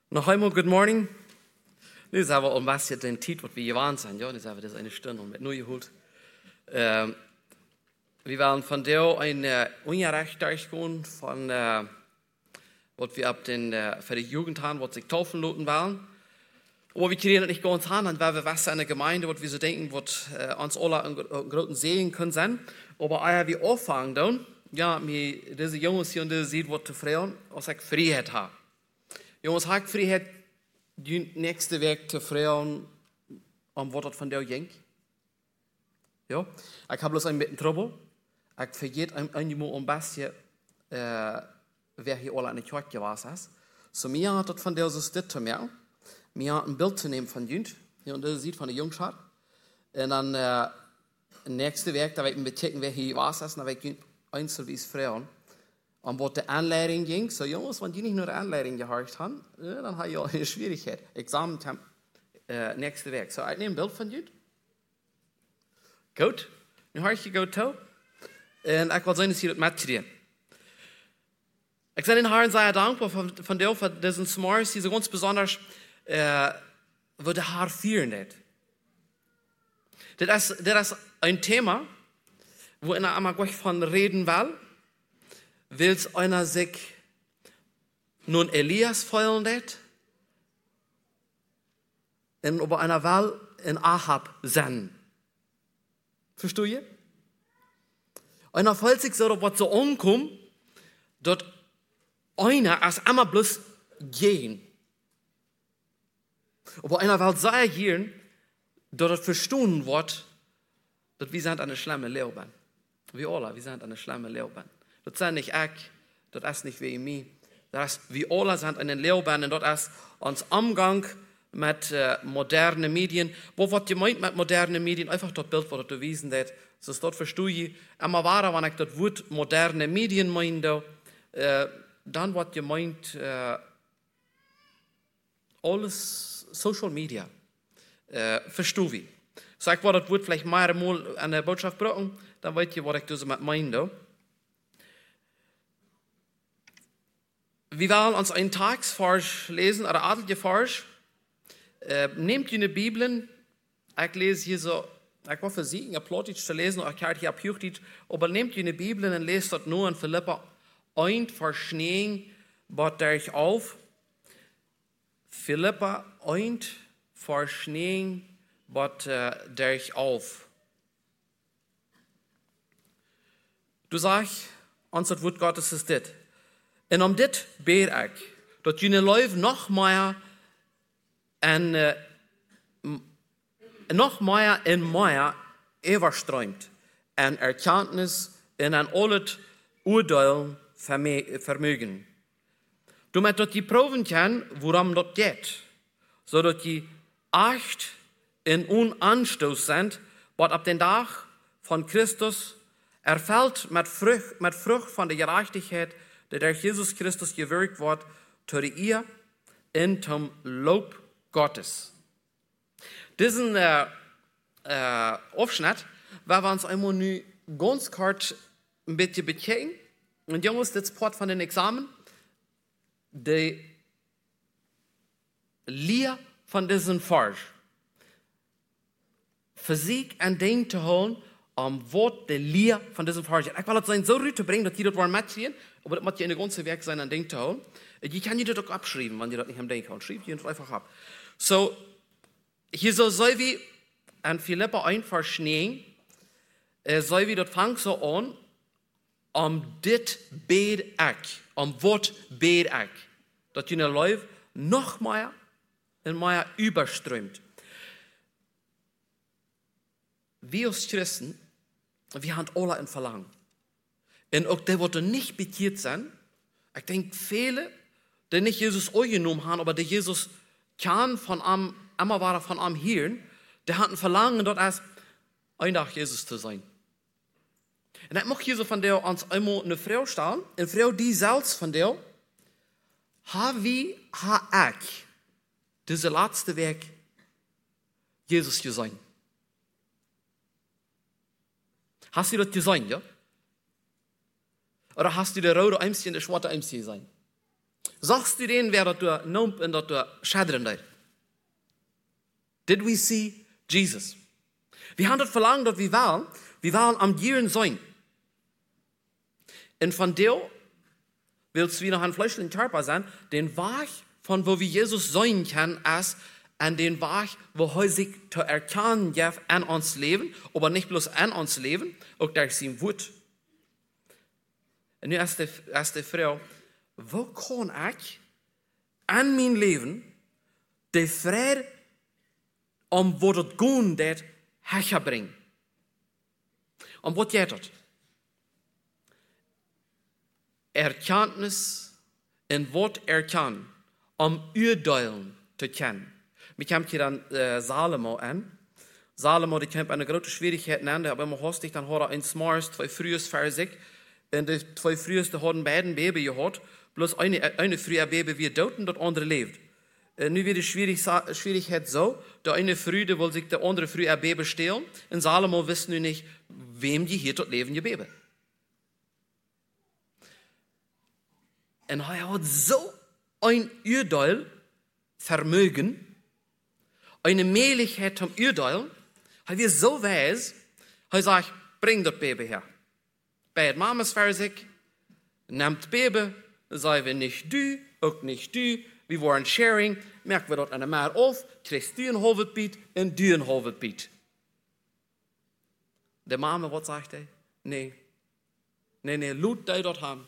Noch einmal good morning. Das ist aber was jetzt den Titel, was wir gewarnt sind. Ja, das ist eine Stunde und mit nur geholt. Wir waren von der ein Unrecht durchgegangen von was wir ab den für die Jugend haben, was sich taufen lassen waren. Aber wir kriegen das nicht ganz an, weil wir was in der Gemeinde, was wir so denken, was uns alle einen großen Segen können sein. Aber eher wir anfangen dann, ja, mir diese Jungs hier und diese sieht, was zu Frauen, was ich Freiheit habe. Jongens, heb ik vrijheid die nächste Weg te vragen om wat het van jou ging? Ja, ik heb bloß een beetje trouble. Ik vergeet een beetje wer hier alle in de kerk geweest is. So mir hat het van jou zo dit te merken. Mir hat een beeld te nemen van jullie. Hier und das sieht von der Jungschar. Und dann nächste Weg, da werden wir checken, wer hier geweest is. Dan weet ik einzelweise vragen. Und wat de aanleiding ging, so jongens, wenn die nicht nur de aanleiding gehorcht haben, dann habe ich ja eine Schwierigkeit. Examen nächste Weg. So, ich nehme ein Bild von dir. Gut. Nu hoor je goed toe. En ik wil zijn dat je dat met je. Ik ben den Herrn sehr dankbar von dir für diesen Smars, die so ganz besonders, wo der Herr führen hat. Das ist ein Thema, wo ich einmal gleich von reden will. Wills einer sich nun Elias feuern lässt und über einer Wahl in Ahab senden. Versteht ihr? Einer fällt sich so, was so umkommt, dort einer als einmal bloß gehen. Aber einer Wahl sei hier, dort verstehen wird, dass wir sind eine schlimme Leben. Wir alle, wir sind eine schlimme Leben. Dat zijn niet ik, dat is niet wie mij. Dat is wie alle zijn in een leeuwbaan en dat is ons omgang met moderne Medien. Wat je meint met moderne Medien, einfach dat beeld wat het bewezen heeft. Dus dat verstoe je. En maar waar, wanneer ik dat woord moderne Medien meende, dan wat je meint, alles social media. Verstoe je. Dus ik wil dat woord vielleicht maar eenmaal aan de boodschap brengen, dan weet je wat ik dus met meende. Wir wollen uns einen Tagsvers lesen, oder adelige Vers. Nehmt eine Bibel, ich lese hier so, ich war versiegen, ich plottig zu lesen, ich habe hier abjuchtet, aber nehmt eine Bibel und lest dort nur in Philippa 1, Vers 9, baut euch auf. Philippa 1, Vers 9, baut euch auf. Du sagst, uns das Wort Gottes ist das. En om dit bid ik, dat jullie leven nog meer en overstroomt en erkenntnis en aan al het oordeel vermogen. Doordat dat je proeven kan waarom dat gaat, zodat je echt en onaanstoot zijn, wat op den dag van Christus ervult met vrucht van de gerechtigheid, dat durch Jesus Christus gewirkt wordt door ihr in dem Lob Gottes. Diesen Aufschnitt, waar we ons einmal nu ganz kort een beetje bekijken. Und jongens, dit part van den Examen, de leer van diesen Vers. Fysiek en ding te houden, wat de leer van diesen Vers is. Ik wil het zijn zo ruim te brengen, dat je dat wel metziehen. Aber das muss ja in der ganzen Werk sein, an Ding zu houden. Je kann je das auch abschreiben, wenn je das nicht am Ding haut. Schreib je das einfach ab. So, hier so wie an Philippa 1, Vers 9, soll wie das fängt so an, dit bed ich, wat bed ich, dass je Leute noch mehr und mehr überströmt. Wir als Christen, wir haben alle ein Verlangen. En ook die wat er niet bekeerd zijn. Ik denk vele, die niet Jezus aangenommen hebben, aber die Jezus kan van hem, immer waren van hem hier, die hadden verlangen, dat als een dag Jezus te zijn. En ik mag hier zo van jou ons eenmaal een vrouw staan, een vrouw die zelfs van jou, wie ha ik, deze laatste week, Jezus gezien. Hast du dat gezien, ja? Oder hast du der rote Eimsje und der schwarze Eimsje sein? Sagst du denen, wer dort nompt und dort schadren deit? Did we see Jesus? Wir haben dort verlangt, dass wir waren am Jieren sein. Und von dir willst du noch ein fleischlichen Körper sein, den Weg, von wo wir Jesus sein können, als an den Weg, wo er sich zu erkennen darf an uns Leben, aber nicht bloß an uns Leben, auch durch sein Wort. Und nu ist die Frau, wo kann ich an mein Leben die Freude wat het gaan dat herbrengen? Wat geht dat? Erkenntnis in wat erkennen, Urteilen zu kennen. Wir kommen hier dann Salomo an. Salomo, die kämpft eine große Schwierigkeit an, aber immer hostig, dann hat ein Smars, 2 frühes Versig, und die 2 früheste haben beiden Baby gehabt, bloß eine frühe Baby wird tot und das andere lebt. Nu wird die Schwierigkeit so, der eine Früde will sich der andere früh ein Baby stehlen, und Salomo wissen nu nicht, wem die hier dort leben, ihr Baby. Und er hat so ein Urteil Vermögen, eine Möglichkeit zum Urteilen, er wird so weise, er sagt, bring das Baby her. Bei der Mamas Versig, nimmt Baby, sei wir nicht du, auch nicht du, wir wollen sharing, merken wir dort an der Meer auf, kriegst du ein halbes Beat und du ein halbes Beat. Der Mama, was sagt er? Nee, lud dich dort an.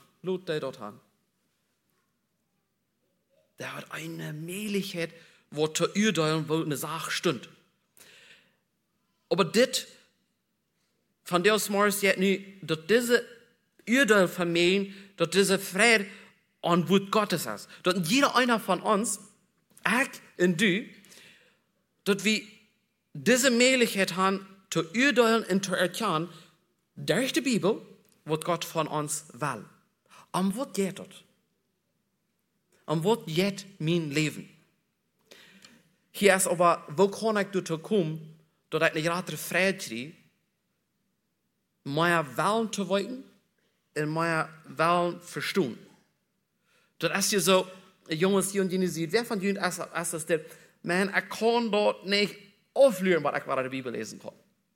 Der hat eine Möglichkeit, wo zu urteilen, wo eine Sache stimmt. Aber das, von der aus jetzt nicht, dass diese Urteil vermehren, dass diese Freude an Wort Gottes ist. Dass jeder einer von uns, ich und du, dass wir diese Möglichkeit haben, zu urteilen und zu erkennen, durch die Bibel, was Gott von uns will. Was geht das? Was geht mein Leben? Hier ist aber, wo kann ich dazu kommen, dass ich eine gerade Freude kriege, meine Willen zu wollen und meine Willen verstehen. Das ist ja so, Jungs, die und die sieht, wer von ihnen ist das, man, ich kann dort nicht auflösen, was ich bei der Bibel lesen kann.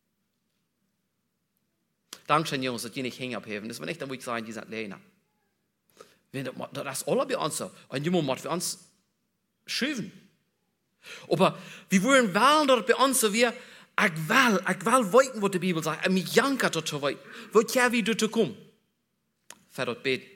Dankeschön, Jungs, dass die nicht hängen abheben. Das will nicht, dann würde ich sagen, die sind Lehner. Das ist alle bei uns so. Und jemand muss für uns schüben. Aber wir wollen wählen, dass bei uns so wie, ich will weiten, was die Bibel sagt. Ich mich janker dazu weiten. Wo kann wir dazu kommen? Für das beten.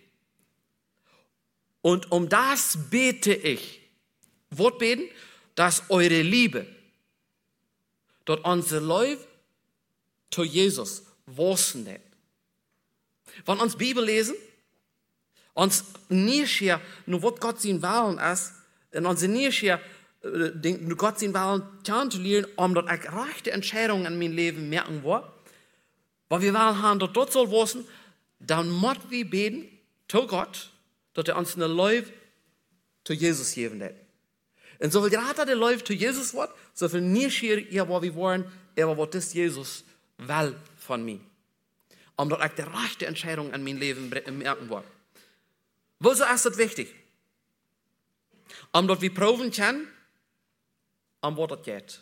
Und das bete ich. Was beten? Dass eure Liebe, dort unser Leben zu Jesus wachsen wird. Wenn uns Bibel lesen, uns nicht hier, nur was Gott sein Willen ist, und uns nicht hier, nur Gott sein Willen kennenzulernen, dort eine rechte Entscheidung in meinem Leben merken will, weil wir wollen haben, dort soll wachsen, dann müssen wir beten zu Gott, dass uns eine Leben zu Jesus geben wird. Und so viel gerade der Leben zu Jesus wird, so viel nicht hier, wo wir wollen, aber was das Jesus will von mir. Dort ich die rechte Entscheidung in meinem Leben merken will. Wieso ist das wichtig? Dort wir proben können, was das geht.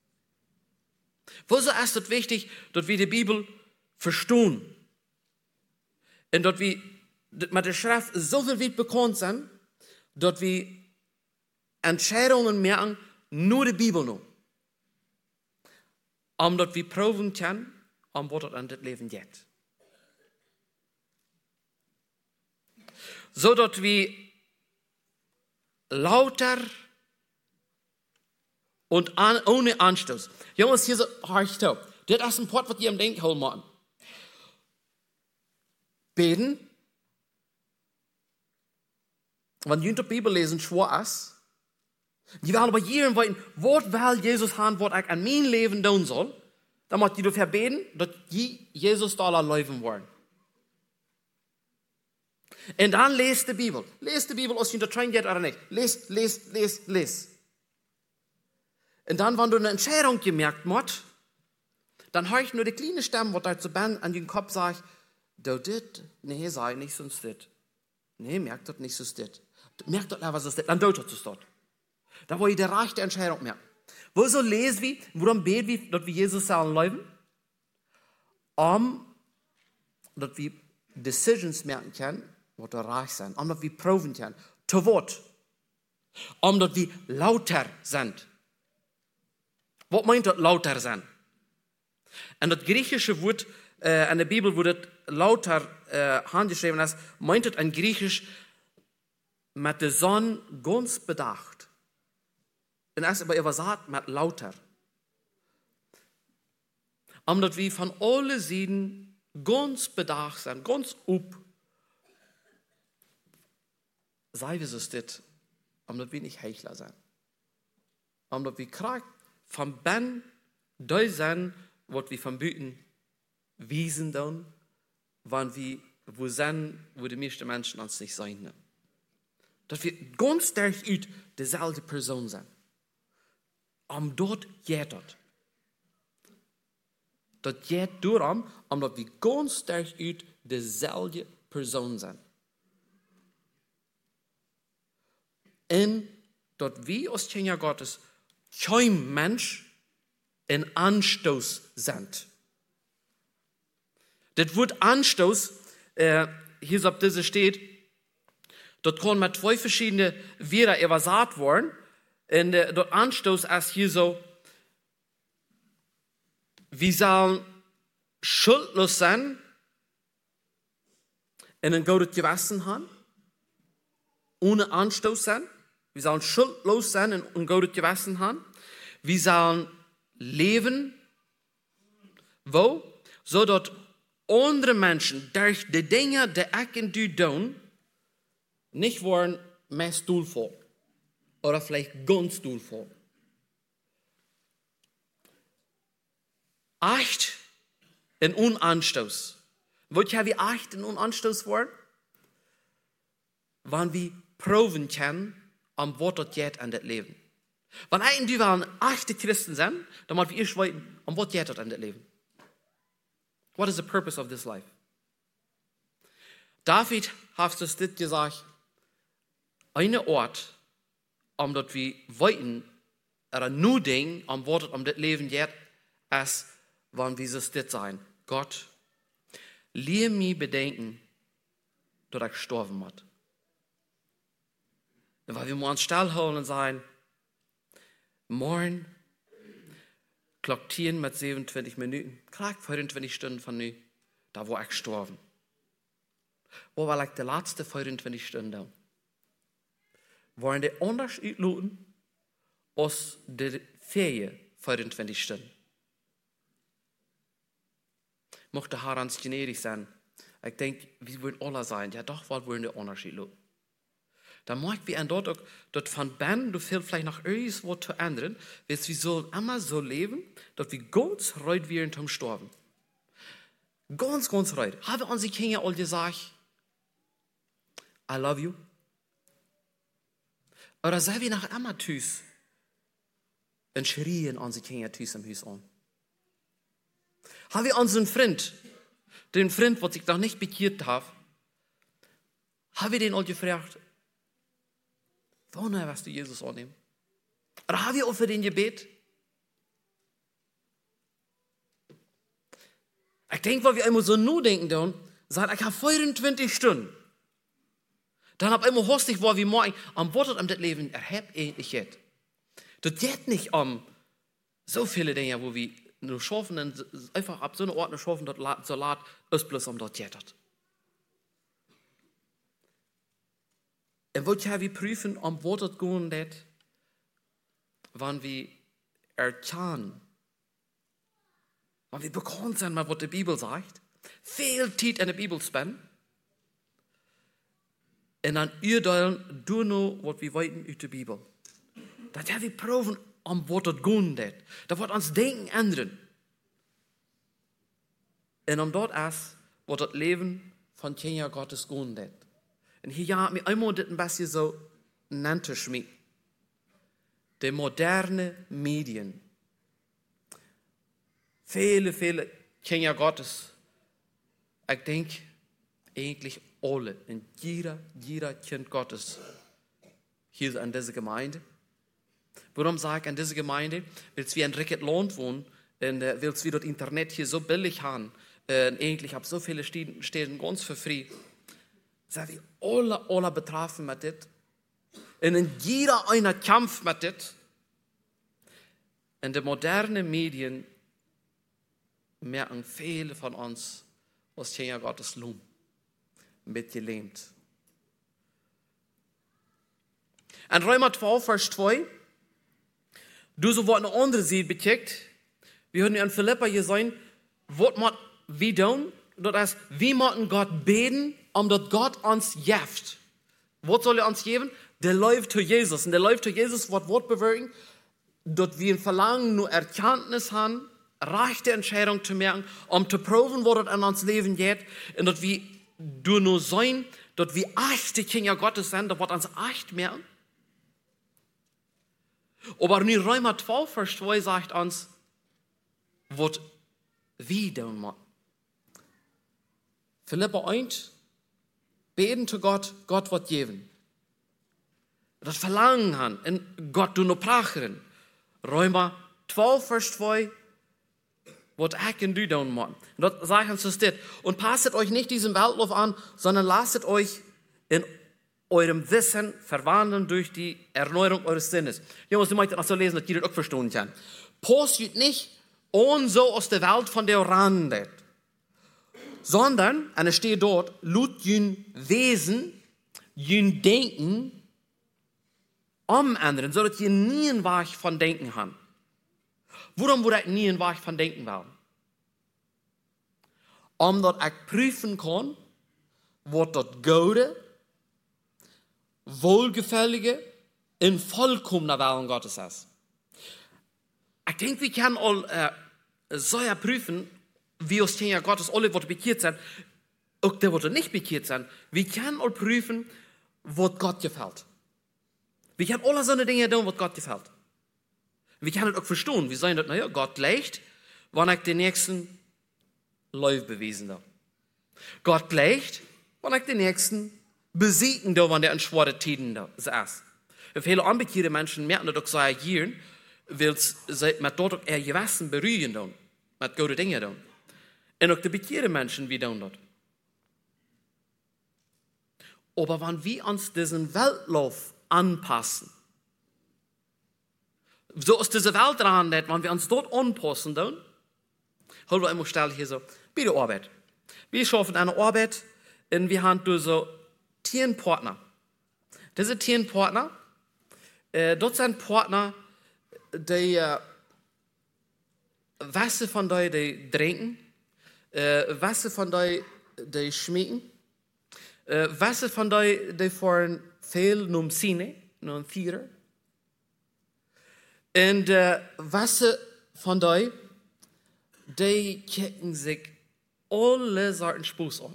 Wieso ist das wichtig, dass wir die Bibel verstehen? Und dass wir mit der Schrift so viel weit bekannt sind, dass wir Entscheidungen merken, nur die Bibel noch. Dass wir proben können, was das an das Leben geht. So dass wir lauter und ohne Anstoß. Jungs, hier so, horcht auf. Das ist ein Wort, was ihr im Denken holen müsst. Beten. Wenn ihr die Bibel lesen, schwör ist. Die werden aber jedem wollen, was will Jesus haben, was ich an mein Leben tun soll. Dann müsst ihr dafür beten, dass Jesus da leben wollen. Und dann lest die Bibel. Lest die Bibel, ob ihr da rein geht oder nicht. Lest. Und dann, wenn du eine Entscheidung gemerkt hast, dann höre ich nur die kleine Stimme, die da zu Ben an den Kopf sagt, du dit, nee, sei nicht sonst dit. Nee, merkt das nicht sonst dit. merkt doch, was ist das? Dann deutet es dort. Da wo ihr die rechte Entscheidung merkt. Wo so lesen wir, worum beten wir, dass wir Jesus sagen leben? Dass wir Decisions merken können, was da reich sind. Dass wir proben können. Zu Wort. Dass wir lauter sind. Was meint das lauter sein? Und das griechische Wort in der Bibel, wo das lauter handgeschrieben ist, meint das in Griechisch mit der Sonne ganz bedacht. Und es aber übersagt mit lauter. Dass wir von allen Seiten ganz bedacht sind, ganz up. Sei wie es ist, dass wir nicht Heuchler sind. Dass wir kriegen von Ben, da sind, was wir von Büten wiesen dann, wann wir, wo sind, wo die meisten Menschen uns nicht sein. Dass wir ganz stark uit dieselbe Person sind. Dort geht das. Das geht darum, dass wir ganz stark uit dieselbe Person sind. Und dass wir als Kinder Gottes kein Mensch in Anstoß sind. Das Wort Anstoß, hier so auf diese steht, dort kann mit zwei verschiedenen Wörtern übersetzt worden. Und dort Anstoß ist hier so, wir sollen schuldlos sein und ein gutes Gewissen haben, ohne Anstoß sein. Wir sollen schuldlos sein und ein gutes Gewissen haben. Wir sollen leben, wo? So dass andere Menschen durch die Dinge, die ich und du tun, nicht worden mehr stuhlvoll. Oder vielleicht ganz stuhlvoll. Acht in Unanstoß. Wollt ihr wie acht in Unanstoß worden? Wann wir proben können, am Wort das geht an das Leben. Wenn ein die waren echte Christen sind, dann wollen wir schweiten, am Wort geht das an das Leben. What is the purpose of this life? David hat es dit gesagt, eine Ort, dat wir weiten, oder nur Ding, am Wort um das Leben geht, als wann wir es dit sein. Gott, lehr mich bedenken, dass ich gestorben bin. Weil wir uns stillhalten und sagen, morgen, Glock 10 mit 27 Minuten, krieg 24 Stunden von nu, da war ich gestorben. Wo war die letzte 24 Stunden da? Waren die anders uitloten als die Ferien 24 Stunden? Mochte Herr uns gnädig sein. Ich denke, wir würden alle sein. Ja doch, was wollen die anders uitloten? Da mag wir dort auch, dort von Ben, du fehlt vielleicht noch irgendwas zu ändern, wir sollen immer so leben, dass wir ganz reut werden zum Sterben. Ganz, ganz reut. Haben unsere Kinder all gesagt, I love you? Oder sei wir nach immer tüß und schrien unsere Kinder tüß im Haus an? Haben wir unseren Freund, den Freund, der sich noch nicht bekehrt hat, haben wir den all gefragt, woher wirst du Jesus annehmen? Oder haben wir auch für den Gebet? Ich denke, weil wir einmal so nur denken, dann sagen, ich habe 24 Stunden. Dann habe ich einmal hostig, wo wir morgen am Wort am das Leben erhebt ähnlich jetzt. Das geht nicht um so viele Dinge, wo wir nur schaffen, und einfach ab so einer Ordnung schaffen, dort so laut ist bloß um dort geht. Und wollt ja wir prüfen, am Wort das gehen wird, wann wir erkennen, wann wir bekannt sind, was die Bibel sagt, viel Zeit in der Bibel spenden, und dann urteilen, du nur, was wir weiten aus der Bibel. Das ja wir proben, am Wort das gehen wird. Das wird uns Denken ändern. Und um dort erst, wird das Leben von Kinder Gottes gehen wird. Und hier hat mir einmal das ein bisschen so nannte schmied. Die moderne Medien. Viele, viele Kinder Gottes. Ich denke, eigentlich alle. Und jeder Kind Gottes hier an dieser Gemeinde. Warum sage ich an dieser Gemeinde? Weil wir in Rickett-Lohn wohnen und weil wir das Internet hier so billig haben. Eigentlich habe so viele Städte ganz für frei. Sind wir alle betroffen mit das. Und in jeder einer kämpft mit das. In den modernen Medien merken viele von uns, was Kinder Gottes Lohm mitgelähmt. In Römer 12, Vers 2, du so wird eine andere Seite bekickt. Wir hören in Philippa hier sein, was man wie tun? Das heißt, wie müssen Gott beten, dass Gott uns hilft. Was soll uns geben? Der läuft zu Jesus. Und der läuft zu Jesus, was wird bewirken? Dass wir ein Verlangen nur Erkenntnis haben, rechte Entscheidung zu merken, zu proben, was das in uns Leben geht. Und dass wir nur sein, dass wir echte Kinder Gottes sind, dass wir uns echt merken. Aber in Römer 12, Vers 2 sagt uns, was wir tun müssen. Philippa 1, beten zu Gott, Gott wird geben. Das Verlangen haben, und Gott du noch prachen. Römer 12, Vers 2, was ich und du tun müssen. Und dort sagt uns das. Und passet euch nicht diesem Weltlauf an, sondern lasst euch in eurem Wissen verwandeln durch die Erneuerung eures Sinnes. Jungs, du möchtest auch so lesen, dass ihr das auch verstehen kann. Postet nicht und so aus der Welt von der randet. Sondern, und es steht dort, lut jün Wesen, jün Denken umändern, so dass ihr nie ein Weg von Denken habt. Warum würde ich nie ein Weg von Denken werden? Dass ich prüfen kann, was das Gute, Wohlgefällige in vollkommener Willen Gottes ist. Ich denke, wir können all so prüfen, wie uns Kinder Gottes alle, die bekehrt sind, auch die, die nicht bekehrt sind. Wir können all prüfen, was Gott gefällt. Wir können alle so eine Dinge tun, was Gott gefällt. Wir können auch verstehen, wir sagen, naja, Gott leicht, wenn ich den nächsten Läuf bewiesen habe. Gott leicht, wenn ich den nächsten besiegen darf, wenn der in schwere Tiden ist. Viele unbekehrte Menschen merken das auch so agieren, weil sie mit dort auch ihr Gewissen berühren tun, mit guten Dingen tun. Und auch die bekehrte Menschen, wie tun das. Aber wenn wir uns diesen Weltlauf anpassen, so aus dieser Welt dran, wenn wir uns dort anpassen, dann, holen wir immer schnell hier so, bei der Arbeit. Wir schaffen eine Arbeit und wir haben so 10 Partner. Diese 10 Partner, dort sind Partner, die Wasser von denen, die trinken, Wasser von denen, die schmecken, Wasser von denen, die fahren viel nur Cine, nur im Theater. Und Wasser von denen, die kicken sich alle Sorten Spuß an.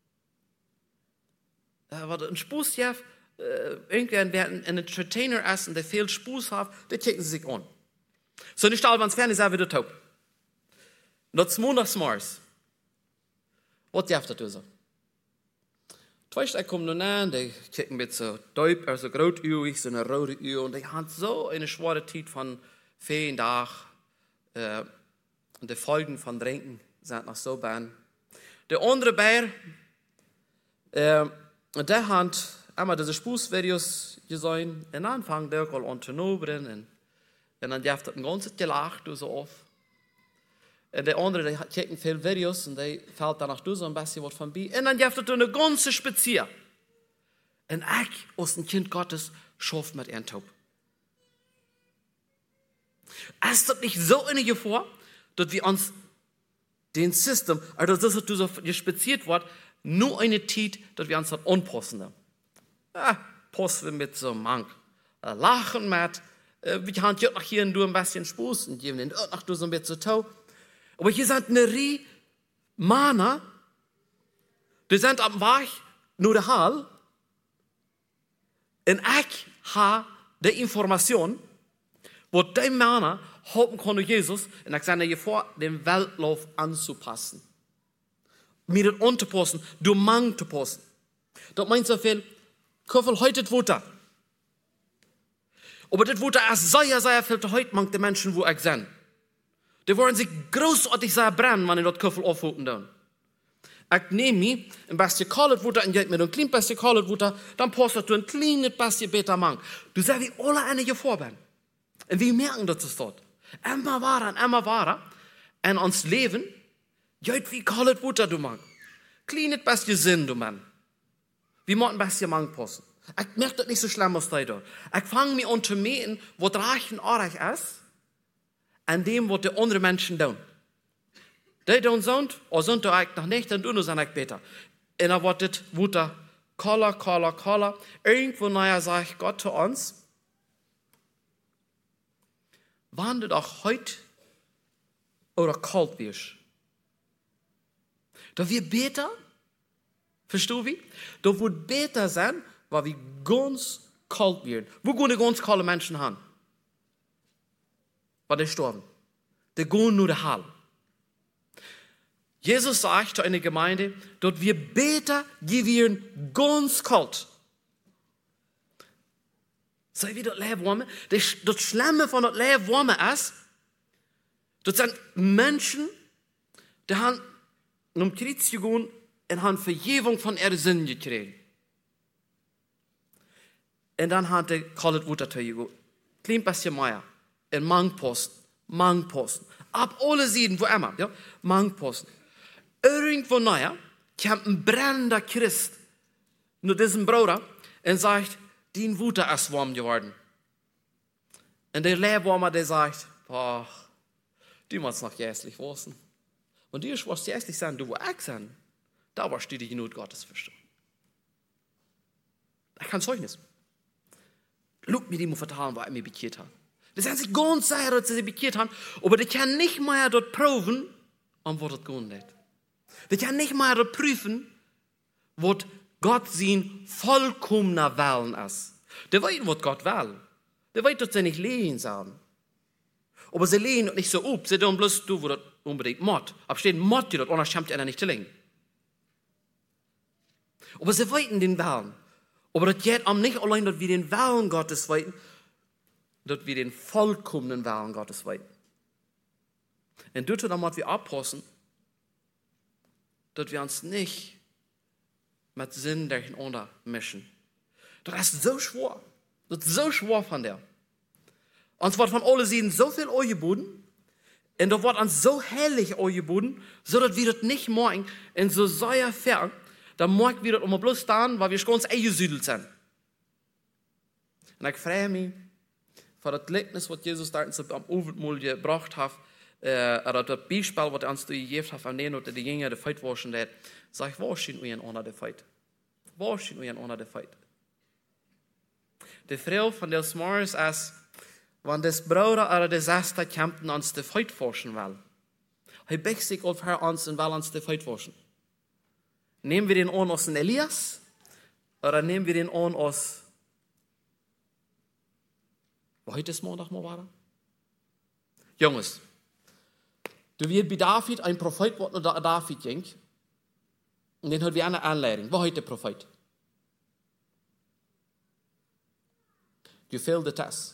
Weil ein Spuß ja, irgendwann werden ein Entertainer essen, der viel Spuß hat, die kicken sich an. So nicht alle, wenn es fertig ist, wieder taub. Das Montags Mars. Was darf das so? Zuerst kommen nun an, die kicken mit so Deub, also rotüig, so eine rote Uhr, und die haben so eine schwere Zeit von 4 Tagen. Und die Folgen von Trinken sind noch so bad. Der andere Bär, der hat einmal diese Spußvideos gesehen, und dann fängt der auch an zu nobren, und dann darf das ein ganzes gelacht, so auf. Und der andere, der kicken viele Videos, und der fällt danach so ein bisschen was von bei, und dann darf das eine ganze Spezier. Und ich, als ein Kind Gottes, schafft mit ihren Taub. Ist das nicht so eine Gefahr, dass wir uns den System, also das ist so gespeziert wird, nur eine Zeit, dass wir uns das anpassen. Passen wir mit so manch lachen mit, wir haben ja noch hier und da ein bisschen Spaß und geben den auch noch so ein bisschen Tau. Aber hier sind eine Reihe Männer, die sind am Weg nur der Hall, und ich habe die Information, wo die Männer haben können Jesus, und ich sage dir vor, den Weltlauf anzupassen. Mir das anzupassen, du Mann zu passen. Das meint so viel, Köffel heute Wutter. Aber das wurde erst sehr viel heute manche Menschen, wo ich sind. Die wollen sich großartig sehr brennen, wenn ich das Köffel aufhalten dann. Ich nehme mich ein bisschen kalt Wasser und geht mit einem kleinen bisschen kalt Wasser, dann passt du ein kleines bisschen besser Mang. Du sagst, wie alle eine gefahren bin. Und wir merken, dass es dort. Immer wahr. Und uns Leben, geht wie kalt Wasser du Mang. Kleines bisschen Sinn du Mann. Wir müssen ein bisschen Mang passen. Ich merke das nicht so schlimm, was da dort. Ich fange mich an zu merken, was reichen Arich ist, an dem, was die anderen Menschen tun. Die tun sind, oder sind da eigentlich noch nicht, dann tun sie eigentlich besser. Und dann wird das Wutter Koller. Irgendwo nachher sagt Gott zu uns, wann du doch heute oder kalt wirst. Da wir besser, verstehst du wie? Da wird besser sein, weil wir ganz kalt werden. Wo gehen die ganz kalte Menschen hin? Weil die sterben. Die gehen nur der Hall. Jesus sagt zu einer Gemeinde, dort wir besser gewesen ganz kalt. Sei wie das Leben warm. Das Schlimme von das Leben warm ist, das sind Menschen, die haben um Krieg zu gehen und haben Vergebung von ihren Sünden gekriegt. Und dann hat er kaltes Wasser gegeben. Klein bisschen mehr. Und Mangposten. Ab alle Seiten, wo immer, ja, Mangposten. Irgendwo nachher kommt ein brennender Christ nur diesem Bruder und sagt, dein Wasser ist warm geworden. Und der Lehrwarmer, der sagt, boah, du musst noch jässlich wissen. Und du wirst jässlich sein, du wirst auch sein. Da warst du die Not Gottes verstehen. Ich kann Zeugnis. Schau mir die mal vertrauen, was er mir bekehrt hat. Die sind sich ganz sicher, dass sie sich bekehrt haben, aber die können nicht mehr dort proben, um was das gehen nicht. Die können nicht mehr dort prüfen, was Gott sein vollkommener Willen ist. Die wissen, was Gott will. Die wissen, dass sie nicht lehnen sollen. Aber sie lehnen nicht so ab. Sie tun bloß, du, wo das unbedingt Mord. Aber stehen Mord, die dort, anders schämt einer nicht zu legen. Aber sie wissen den Willen. Aber das geht am nicht allein, dass wir den Willen Gottes weiten, dass wir den vollkommenen Willen Gottes weiten. Und dort müssen wir aufpassen, dass wir uns nicht mit Sinn durcheinander mischen. Das ist so schwer. Das ist so schwer von der. Uns wird von allen Seiten so viel angeboten, und da wird uns so herrlich angeboten, so dass wir das nicht morgen in so sehr fern, dann merken wir das immer bloß dann, weil wir schon ganz eingesüdelt sind. Und ich freue mich, für das Gleichnis, was Jesus da am Abendmahl gebracht hat, oder das Beispiel, was er uns gegeben hat, an denen, oder die Jünger, die Feit waschen, der sagt, wo stehen wir unter der Feit? Wo stehen wir unter der Feit? Die Frau von des Morgens ist, wenn das Bruder oder der Schwester kämpfen, uns die Feit waschen will. Er beugt sich auf her uns und will uns die Feit waschen. Nehmen wir den an aus Elias oder nehmen wir den an aus, wo heute ist Montag mal war? Jungs, du wirst bei David ein Prophet, was nach David ging, und den hat wir eine Anleitung. Wo heute der Prophet? You failed the test.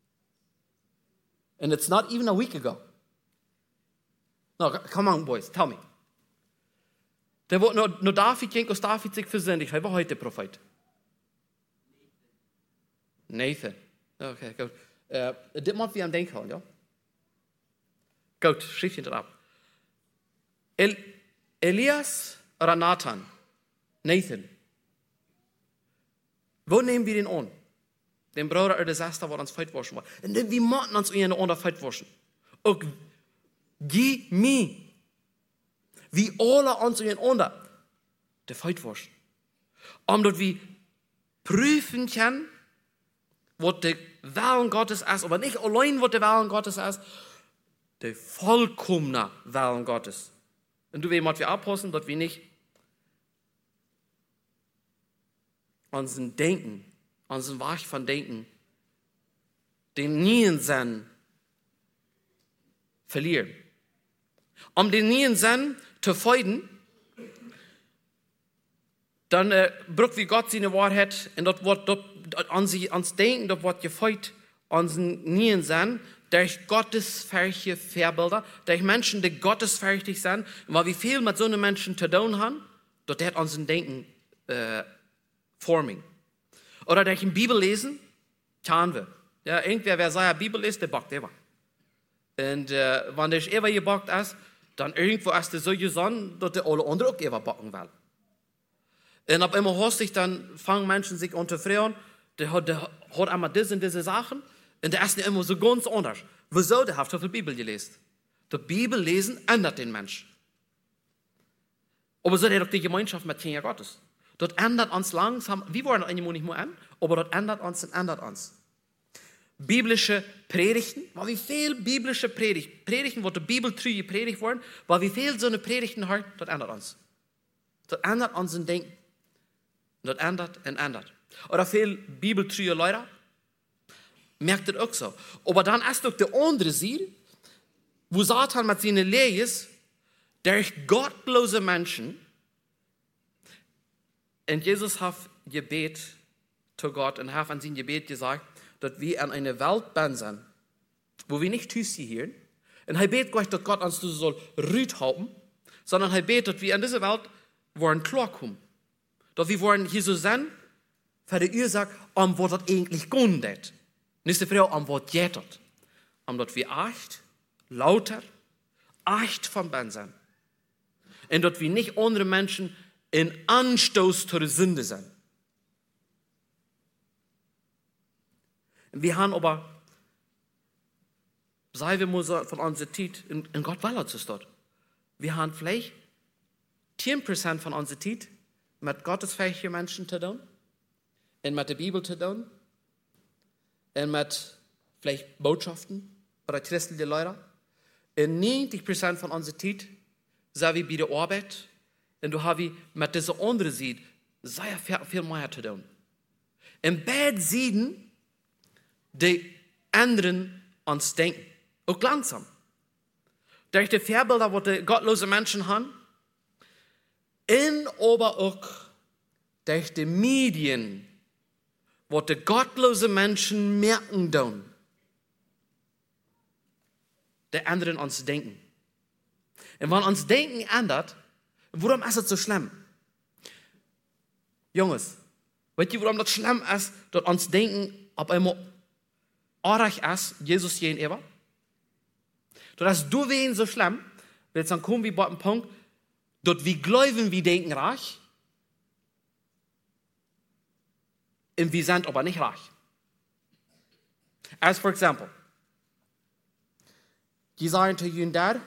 And it's not even a week ago. No, come on, boys, tell me. Der wird nur David ging, aus David sich versündigt. Wer war heute der Prophet? Nathan. Okay, gut. Dit moet we aan denken houden, ja? Goed, schrijf je het op. Elias oder Nathan? Nathan. Wo nehmen wir den an? Den Bruder oder der Schwester, der uns Feit waschen will. Und wir müssen uns untereinander Feit waschen. Auch gib mir. Wie alle uns untereinander der Feit waschen. Omdat wir prüfen können, was der Willen Gottes ist, aber nicht allein, was der Willen Gottes ist, der vollkommene Willen Gottes. Und du willst wir aufpassen, dass wir nicht unseren Denken, unseren Weg von Denken, den Niensinn verlieren. Um den Niensinn zu feiden, dann braucht wie Gott seine Wahrheit und dort wird ans Denken, dort wird gefeit unseren Nien sind, durch gottesfähige Vorbilder, durch Menschen, die gottesfähig sind, und weil wir viel mit so einem Menschen zu tun haben, dort hat unser Denken forming. Oder durch die Bibel lesen, tun wir. Ja, irgendwer, wer seine Bibel liest, der backt immer. Und wenn der immer gebackt ist, dann irgendwo ist der so gesund, dass der alle anderen auch immer backen will. Und ab immer hostig, dann fangen Menschen sich unter Frauen, der hat einmal diese und diese Sachen, und der ist nicht immer so ganz anders. Wieso? Der hat so viel Bibel gelesen. Die Bibel lesen ändert den Menschen. Aber so hat er doch die Gemeinschaft mit Kinder Gottes. Dort ändert uns langsam, wir wollen eigentlich nicht mehr an, aber dort ändert uns und ändert uns. Biblische Predigten, weil wie viel biblische Predigten, wo die Bibel treu gepredigt worden, weil wie viel so eine Predigten hat, dort ändert uns. Dort ändert uns ein Denken. Dort ändert und ändert. Oder viel bibeltreue Leute, merkt das auch so. Aber dann ist doch der andere Seite, wo Satan mit seinen Lehres durch gottlose Menschen, und Jesus hat Gebet zu Gott und hat an sein Gebet gesagt, dass wir an einer Welt sind, wo wir nicht Tüß hören. Und er betet Gott, dass Gott uns soll Rüd haben, sondern er betet, dass wir in dieser Welt wollen klarkommen. Dass wir wollen hier so sein, für die Ursache, was das eigentlich geht. Nicht die Frau, was geht. Dass wir echt, lauter, echt von Ben sind. Und dass wir nicht andere Menschen in Anstoß zur Sünde sind. Wir haben aber, sei wir mal so von unserer Zeit, in Gott will uns dort. Wir haben vielleicht 10% von unserer Zeit mit gottesfähigen Menschen zu tun, und mit der Bibel zu tun, und mit vielleicht Botschaften oder christliche Leute. Und 90% von unserer Zeit sind wir bei der Arbeit, und du hast mit dieser anderen Seite sehr viel mehr zu tun. In beiden Seiten, die anderen uns denken. Auch langsam. Durch die Vorbilder, die gottlose Menschen haben, aber auch durch die Medien, wo die gottlose Menschen merken tun, die anderen uns denken. Und wenn uns Denken ändert, warum ist es so schlimm? Jungs, weißt ihr, warum das schlimm ist, dass uns Denken auf einmal arg ist, Jesus gegenüber? Das ist du wen so schlimm, weil dann kommen wir bei dem Punkt, dass wir glauben, wir denken reich, und wir sind aber nicht reich. As for example, die sagen zu ihnen der,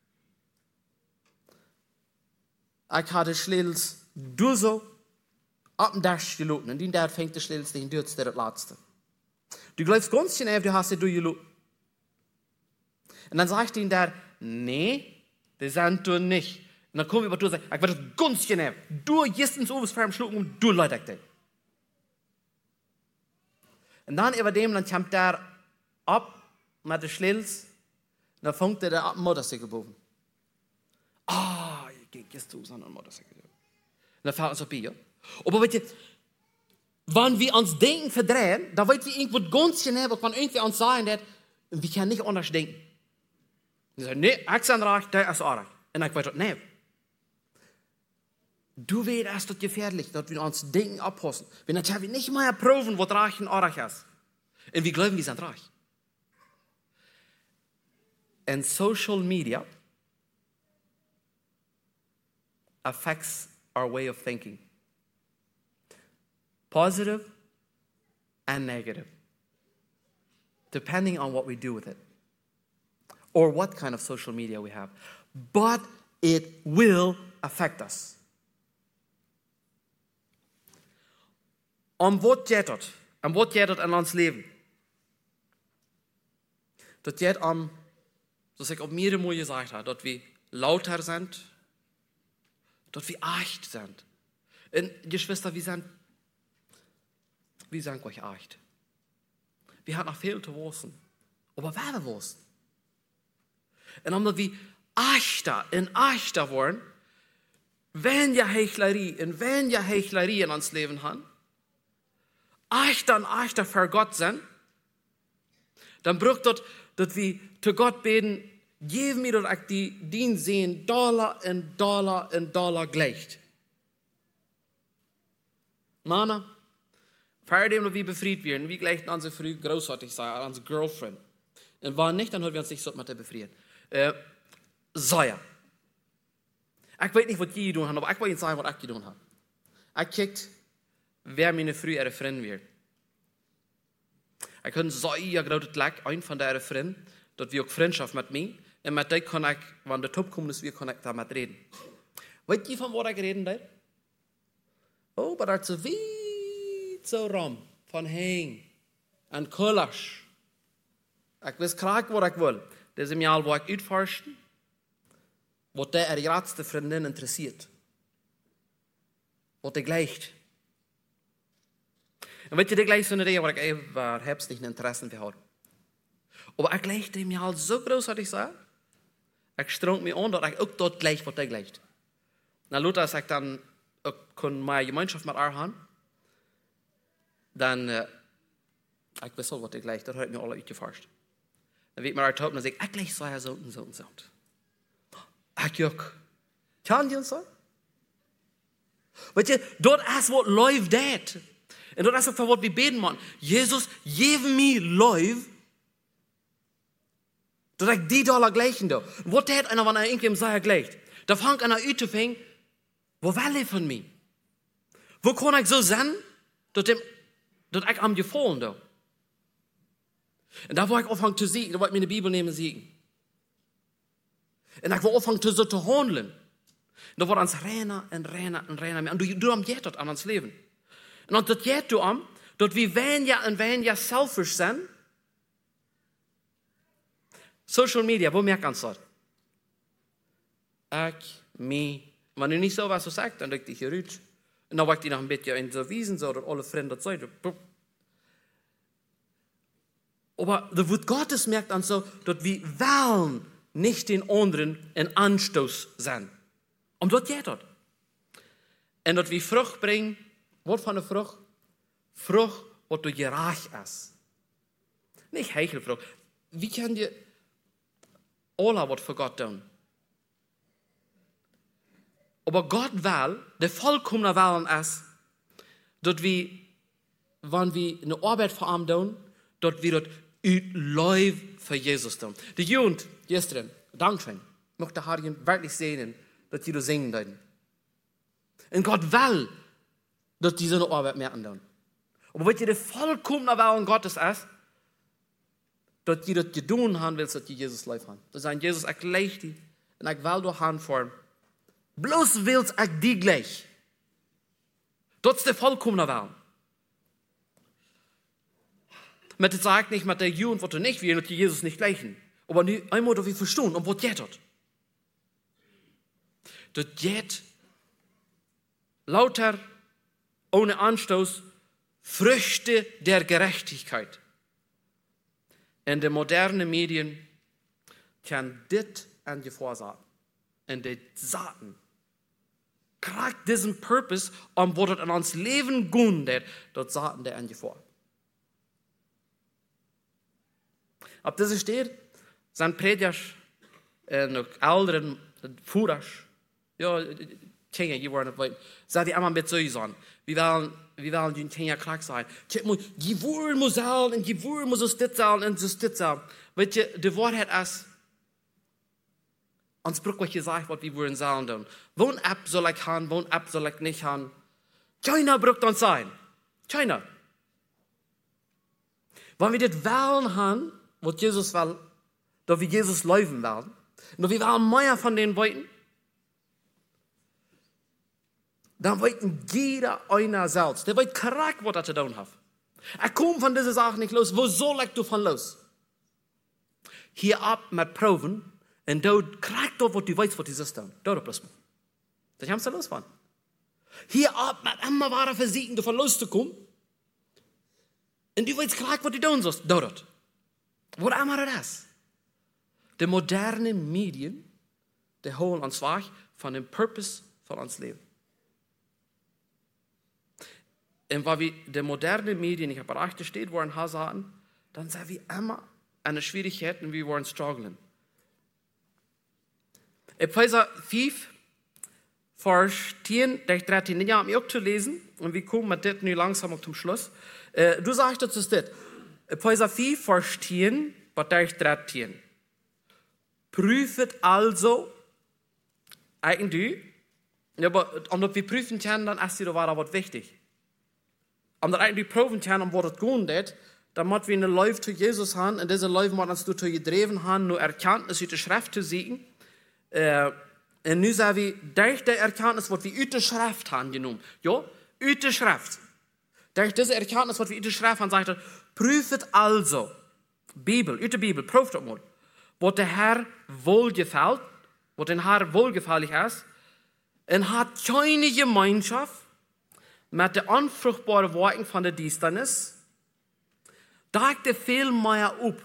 ich hatte Schlädels du so ab dem Dash gelooten, und die der fängt der Schlädels den Dürz der Letzte. Du glaubst ganz schön, du hast sie durchgelooten. Und dann sagt ihnen der, nee, das sind du nicht. Und dann kommen wir über du und sagen, ich werde das ganz schön, du gehst ins Obers für Schlucken und du leidet dich. Und dann über dem, dann kommt der ab mit den Schlädels, und dann fängt der ab dem Motorcycle boven. Ich gehe jetzt zu seinem Motorcycle. Und dann fährt uns auf Bier. Aber weißt du, wenn wir uns denken verdrehen, dann wird wir irgendwo ganz genau, wenn irgendwer uns sagen, dass wir können nicht anders denken. Und sagen, nee, ich bin reich, der ist auch reich. Und ich weiß, nee. Du weißt, es ist gefährlich, dass wir uns Denken abpassen. Wir können nicht mal erproben, was reich und reich ist. Und wir glauben, wir sind reich. And social media affects our way of thinking. Positive and negative, depending on what we do with it or what kind of social media we have. But it will affect us. Wat geht das? Wat geht das in ons Leben? Das geht dass ich auch mehrere Mal gesagt habe, dass wir lauter sind, dass wir echt sind. Und Geschwister, wir sind euch echt. Wir haben noch viel zu wissen. Aber wer wir wissen? Und omdat wir echter und echter worden, wenn ja Heuchlerie in uns Leben haben, echter und echter für Gott sind, dann braucht dort, dass wir zu Gott beten, gib mir dort auch die Dien sehen, Dollar in Dollar in Dollar gleicht. Mama, vor dem wir befreit werden, wie gleich unsere früh großartig sein, unsere Girlfriend. Und war nicht, dann hat wir uns nicht so mit der befrieren. Säuer. Ich weiß nicht, was die getan haben, aber ich will Ihnen sagen, was ich getan habe. Ich kickt, wer meine früh ihre Freund wird. Ich kann so gerade gleich ein von der Freund, dass wir auch Freundschaft mit mir, und mit dem kann ich, wenn der Top kommt, wir kann ich damit reden. Weißt du, von was ich reden da? Oh, aber das ist wie so rum, von Heng, und Kulasch. Ich weiß gerade, was ich will. Das ist im Jahr, wo ich utforschen, was der letzte Freundin interessiert. Was der gleicht. Und weißt du, der gleicht so eine Idee, wo ich überhaupt nicht ein Interesse für habe. Aber ich gleicht dem Jahr so großartig sagen, ich streng mich an, dass ich auch dort gleich, was der gleicht. Na, Luther sagt dann, ich kann meine Gemeinschaft mit ihr haben, dann, ich weiß auch, was der gleicht, das hat mir alle ausgeforscht. Dann wird mir er taub und dann sagt, ich gleich so und so und so. Ich juck. Kann die uns so? Weißt du, dort ist was läuft das. Und dort ist auch, was wir beten machen. Jesus, gib mir läuft, dass ich die Dollar gleichen da. Was tät einer, wenn er irgendwem sagt, gleicht? Da fängt einer an zu fangen, wo will er von mir? Wo kann ich so sein, dass ich am gefallen da? Und da wo ich anfangen zu siegen, da wollte ich mir eine Bibel nehmen siegen. Und ich will anfangen zu handeln. Und da wird uns reiner und reiner und reiner mehr. Und du am dort an uns Leben. Und das geht du am, dass wir wenn ja selfish sind. Social Media, wo merkt uns das? Ich, mich. Wenn du nicht so was sagst, dann leg dich hier raus. Und dann wollte ich noch ein bisschen in so Wiesen, so dass alle Freunde das sagen. Aber das Wort Gottes merkt uns so, dass wir wollen nicht den anderen einen Anstoß sein. Und das geht dort. Und dass wir Frucht bringen, was von der Frucht? Frucht, was du gerecht ist. Nicht Hechelfrucht. Wie kann dir alle was für Gott tun? Aber Gott will, der vollkommene Willen ist, dass wir, wenn wir eine Arbeit für ihn tun, dass wir das live für Jesus tun. Die Jugend gestern, Dankeschön, möchte Harry wirklich sehen, dass die das singen können. Und Gott will, dass die so eine Arbeit mehr tun. Aber wenn ihr der vollkommene Willen Gottes ist, dass die das tun haben willst, dass die Jesus live haben. Das sagen, Jesus, ich gleich die, und ich will durch Hand vor. Bloß willst ich die gleich. Das ist der vollkommene Willen. Mit der sagt nicht, mit der Jugend, was du nicht willst, dass die Jesus nicht gleichen. Aber einmal, dass wir verstehen, und was geht das? Das geht lauter, ohne Anstoß, Früchte der Gerechtigkeit. In den modernen Medien kann das an die Vorsaat. Und die Saaten kriegt diesen Purpose, wo das an uns Leben gehen wird, das Saaten der an die vor. Ob das steht, sind Prediger, noch älteren Führer, ja, Kinder, die wollen nicht weiter, sagt die immer mit so sagen, wir wollen die Kinder krank sein. Die wollen muss sein, und die wollen muss so dit sein, und so dit sein. Weißt du, die Wahrheit ist, uns braucht was gesagt, was wir wollen sagen tun. Wohn ab soll ich haben, wohn ab soll ich nicht haben. Keiner braucht uns sein. Keiner. Wenn wir das wollen haben, was Jesus will, dass wir Jesus leben werden, und dass wir wollen mehr von den Leuten, dann wollten jeder einer selbst. Der weiß korrekt, was er zu tun hat. Er kommt von dieser Sache nicht los. Wo soll ich davon los? Hier ab mit Proben, und du kriegst dort, was du weißt, was du siehst. Dort bloß mal. Das haben sie losfahren. Hier ab mit immer weiter versuchen, davon loszukommen. Und du weißt korrekt, was du tun sollst. Dort. Wo immer das ist. Die modernen Medien, die holen uns weg von dem Purpose von uns Leben. Und weil wir die modernen Medien nicht berachten steht, wo ein Hass hatten, dann sagen wir immer, eine Schwierigkeit und wir wollen strugglen. Epheser 5, Vers 10, 13, ja, um auch zu lesen, und wir kommen mit das nun langsam zum Schluss. Du sagst, das ist das. Epheser 5, Vers 10, bis 13. Prüfet also, eigentlich, ja, aber omdat wir prüfen können, dann ist dir da was wichtig. Omdat eigentlich prüfen können, um was es geht, dat, dann müssen wir eine Läufe zu Jesus haben, und diese Läufe müssen uns zu gedreven haben, nur Erkenntnis aus der Schrift zu sehen. Und nu sagen wir, durch die Erkenntnis, was wir aus der Schrift haben genommen. Ja, aus der Schrift. Durch diese Erkenntnis, was wir aus der Schrift haben, sagt er, prüfet also, Bibel, aus der Bibel, prüft das mal, was der Herr wohlgefällt, was den Herr wohlgefällig ist, und hat keine Gemeinschaft mit der unfruchtbaren Werken von der Düsternis, deckt er viel mehr auf.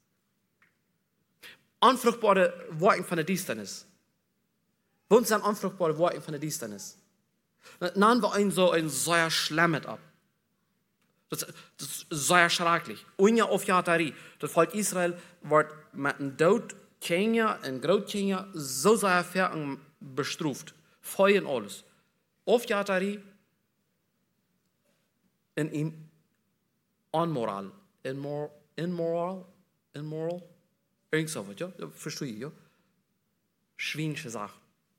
Unfruchtbare Werken von der Düsternis. Was sind unfruchtbare Werken von der Düsternis? Nehmen wir einen so sehr schlimmes ab. Das ist sehr schrecklich. Ohne Aufjagterei. Das Volk Israel wird mit dem Tod Kinder und Großkinder so sehr bestraft. Feuer und alles. Aufjagterei und Unmoral. Immoral. Irgend so was, ja? Verstehe ich, ja? Schwierige Sache.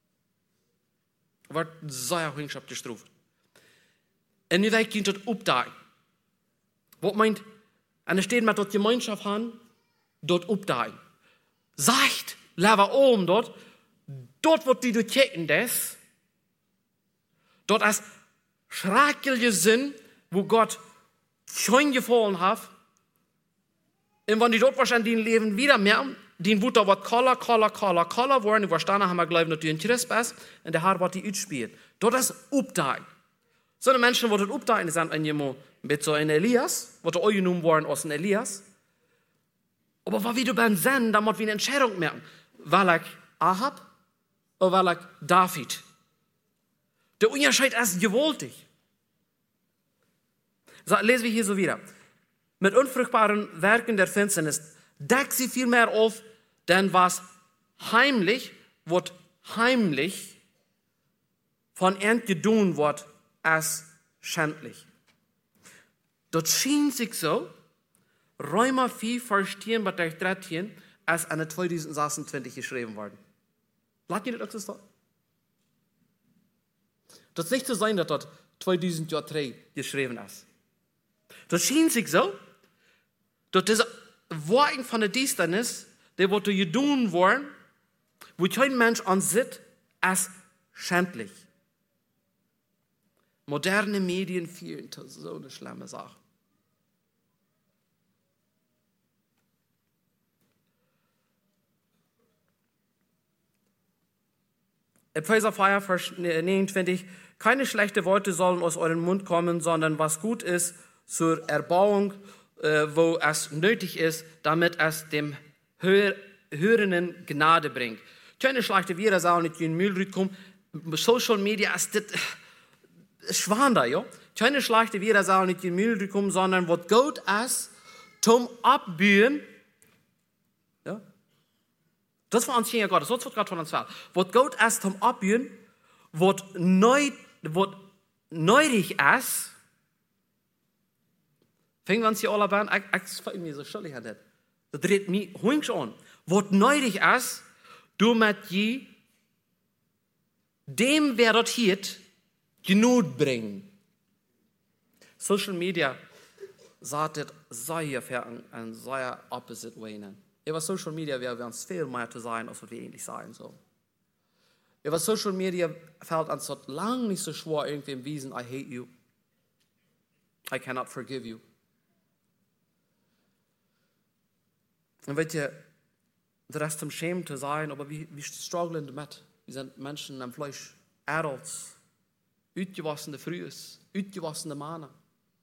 Wird sehr häufig gestraft. Und nu wij das opdagen. Wat meint, en er steht met dat Gemeinschaft haben, dort opdagen. Sagt, lever dort wird die durchchecken das, dort als schreckliche Sinn, wo Gott schon gefallen hat, und wenn die dort wahrscheinlich den Leben wieder merken, den wird da was Koller worden, und verstanden haben wir gleich natürlich ein Christ ist, und der Herr wird die ausspielen. Dort ist Updagen. So eine Menschen, die dort Updagen sind, mit so einem Elias, was auch genommen worden aus einem Elias. Aber wenn wir da beim sind, dann müssen wir eine Entscheidung merken. Weil ich Ahab oder weil ich David? Der Unterschied ist gewaltig. So, lesen wir hier so wieder. Mit unfruchtbaren Werken der Finsternis deckt sie viel mehr auf, denn was heimlich wird heimlich von ihnen getan wird, als schändlich. Dort schien sich so, Römer 4, Vers 10 bis 13, als eine 2026 geschrieben worden. Lass ihr das so? Das ist nicht zu sein, dass dort 2003 geschrieben ist. Das schien sich so, dass diese Worte von der Düsternis, die wird getan worden, wo kein Mensch ansieht, als schändlich. Moderne Medien führen zu so eine schlimme Sache. Epheser 4, Vers 29, keine schlechten Worte sollen aus eurem Mund kommen, sondern was gut ist zur Erbauung, wo es nötig ist, damit es dem Hörenden Gnade bringt. Keine schlechte Worte sollen nicht in den Müll kommen. Social Media ist das schwander, ja? Keine schlechte Worte sollen nicht in den Müll kommen, sondern was gut ist zum Abbühen. Ja? Das war uns hier Gott, das wird gerade von uns sagen. Was gut ist zum Abbühen, was neurig ist, fängt uns hier alle an, ich fand mir so schuldig an das. Das dreht mich häufig an. Was neurig ist, du mit je dem, wer dort hielt, Genut bringen. Social Media sagt das sehr für ein sehr opposite way. Über Social Media werden wir uns viel mehr zu sein, als wir eigentlich sein sollen. Über Social Media fällt uns so lange nicht so schwer, irgendwie im Wiesen, I hate you. I cannot forgive you. Und wisst ihr, das ist zum Schämen zu sein, aber wir strugglen damit. Wir sind Menschen am Fleisch, Adults, ausgewaschene Frühes, ausgewaschene Männer.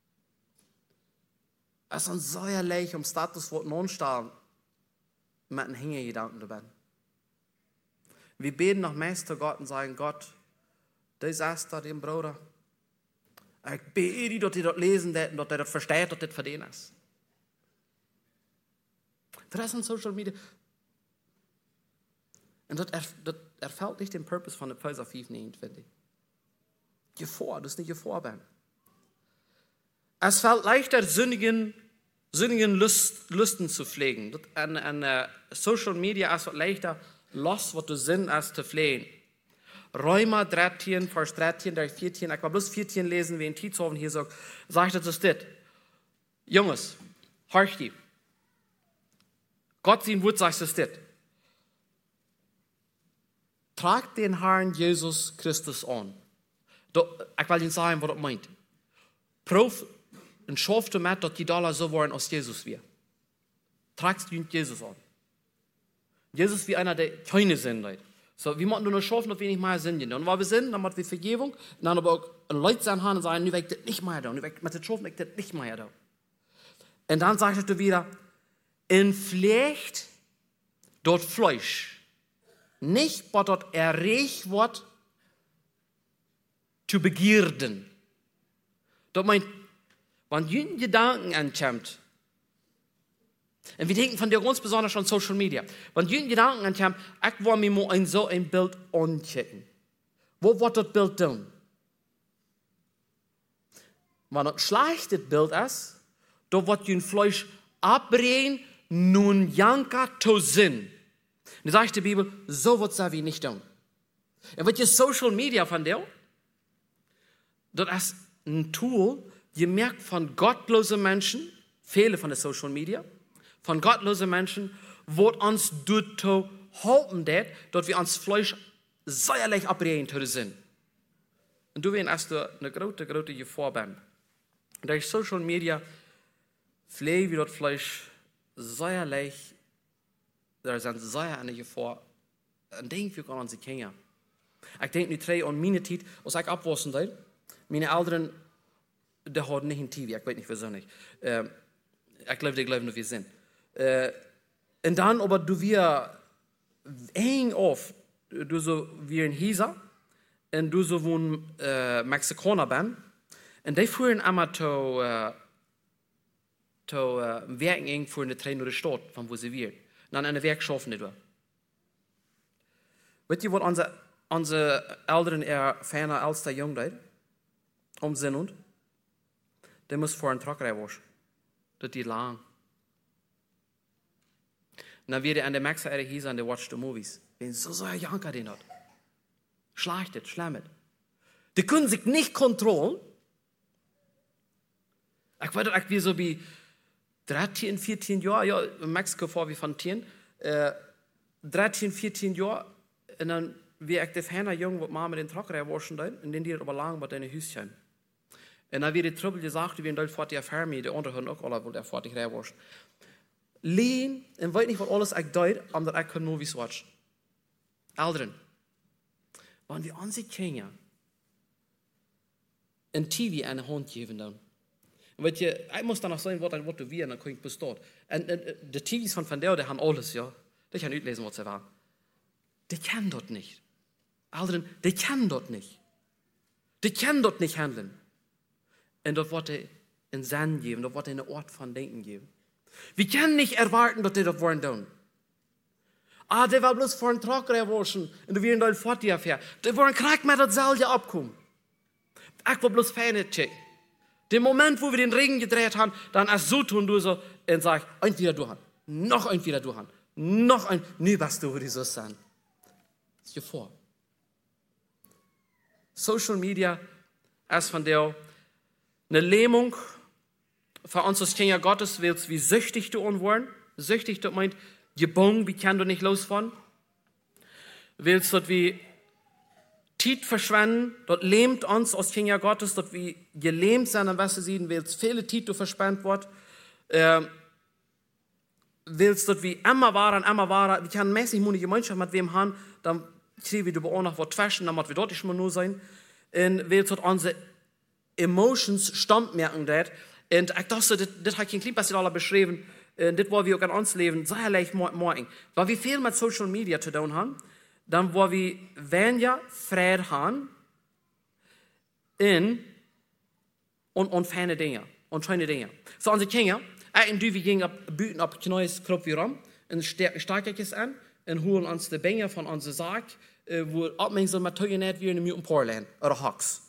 Es ist sehr leicht, um Status zu non-stehen, mit einem Hängegedanken dabei. Wir beten nach Meister Gott und sagen, Gott, das ist da dem Bruder. Ich bete, dass die dort lesen und dass der das versteht, dass das für den ist. Das ist ein Social Media. Und das erfüllt nicht den Purpose von der Epheser 5, finde ich. Gefahr, das ist nicht Gefahr, Ben. Es fällt leichter, sündigen Lüsten zu pflegen. An Social Media ist es leichter, los, was du Sinn als zu pflegen. Römer 13, Vers 13, 14, ich will bloß 14 lesen, wie in Tietzoven hier sagt das dit. Jungs, horch die. Gott sein Wort sagt es dit. Tragt den Herrn Jesus Christus an. Ich will Ihnen sagen, was das meint. Prof und schafft damit, dass die Dollar so waren, als Jesus wir. Tragt Jesus an. Jesus wie einer, der keine Sinn hat. So, wir müssen nur noch schaffen, dass wir nicht mehr sind. Und wenn wir sind, dann machen wir Vergebung. Und dann aber auch Leute sein haben und sagen, nu weg das nicht mehr da. Nu weg mit dem Schaffen, weg das nicht mehr da. Und dann sagt er wieder, in Fleisch dort Fleisch. Nicht, was dort erregt wird, zu begierden. Das meint, wenn jüngere Gedanken ankommt, und wir denken von der ganz besonders an Social Media, wenn jüngere Gedanken ankommen, ich will mir mal so ein Bild anchecken. Wo wird das Bild tun? Wenn das schlechtes Bild ist, da wird ein Fleisch abbrechen, nun janka to Sinn. Und dann sagt die Bibel, so wird es wie nicht tun. Und wird jetzt Social Media von dir, das ist ein Tool, ihr merkt von gottlosen Menschen, viele von der Social Media, von gottlosen Menschen, wo uns dazu halten, dass wir uns Fleisch säuerlich abreden zu sind. Und du wirst eine große Gefahr bist. Und durch Social Media pflegen wir das Fleisch säuerlich, da sind sehr eine Gefahr. Und denken wir an die Kinder. Ich denke nicht an meine Zeit, als ich abwaschen soll. Meine Eltern, die hatten nicht ein TV, ich weiß nicht, wieso nicht. Ich glaube, die glauben, dass wir sind. Und dann, aber du wir eng auf, du so wie ein Hieser, und du so wie ein Mexikaner bist, und die fuhren einmal zu werken eng für eine Train oder Stadt, von wo sie wir. Und dann eine Werk schaffen die da. Wisst ihr, was unsere Eltern ferner als der Jungleid sind und? Der muss vor einen Trockner waschen. Das ist lang. Und dann wird er an der Maxa hieß und der watcht die Movies. Wenn so ein Janker den hat. Schlachtet, schlemmet. Die können sich nicht kontrollieren. Ich weiß, ich wie so wie 13, 14 Jahre, ja, in Mexiko vor wie von 10, 13, 14 Jahre, und dann wie ich der Ferner jung, wo man mit den Trockner waschen und dann die aber lang bei deinen Hüschen. Und dann wird die Trouble gesagt, wie in Deutschland die Fermi, die anderen auch alle, wo der fertig reinwaschen. Lehen, und weiß nicht, was alles ich deut, aber ich kann Movies watchen. Eltern, wenn wir unsere Kinder ein TV an die Hand geben, dann. Und weißt du, ich muss dann noch sagen, was du wir, dann kann ich bis dort. Und die TVs von der, die haben alles, ja. Die kann nicht lesen, was sie war. Die kennen dort nicht. Eltern, die kennen dort nicht. Die können dort nicht handeln. Und dort wird er einen Sinn geben, dort wird er einen Ort von Denken geben. Wir können nicht erwarten, dass die das wollen tun. Der will bloß vor einen Trockner waschen und du wirst dann fort die Affäre. Die wollen Krieg mit das Salje abkommen. Ich will bloß Fähne checken. Den Moment, wo wir den Regen gedreht haben, dann erst so tun du so und sag, ein wieder du han, noch ein wieder du han, noch ein, nie was du würde so sein. Das ist dir vor. Social Media ist von der eine Lähmung für uns als Kinder Gottes, willst wie süchtig du wollen. Süchtig, das meint, gebunden, wie kann du nicht los von? Willst du wie Zeit verschwenden, dort lähmt uns als Kinder Gottes, dort wie gelähmt sein, an was sie sehen, willst viele Zeit du verspannt wird. Willst dort wie immer waren, wir können mäßig eine Gemeinschaft mit wem haben, dann kriegen wir auch noch was waschen, dann wird wir dort nicht mehr nur sein. Und willst dort unsere Emotions stammmerken, das. Und ich dachte, das hat kein Klipp, was sie alle beschrieben, das war wir auch an uns leben, sehr leicht morgen. Weil wir viel mit Social Media zu tun haben, dann wo wir weniger Freude haben und feine Dinge und schöne Dinge. So unsere Kinder, En du, we gingen buiten op knijs krop weer om. En stakjes aan. En holen ons de benen van onze zaak. Wo opmengsel met tøyen net weer in de muten porlaan. Or a hawks.